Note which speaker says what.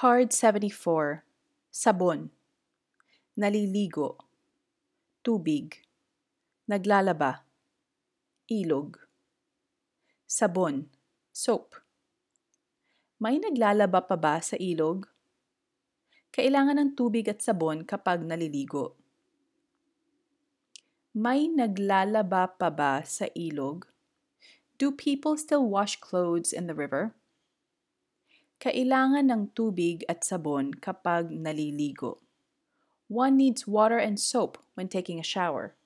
Speaker 1: Card 74. Sabon. Naliligo. Tubig. Naglalaba. Ilog. Sabon. Soap. May naglalaba pa ba sa ilog? Kailangan ng tubig at sabon kapag naliligo. May naglalaba pa ba sa ilog? Do people still wash clothes in the river? Kailangan ng tubig at sabon kapag naliligo. One needs water and soap when taking a shower.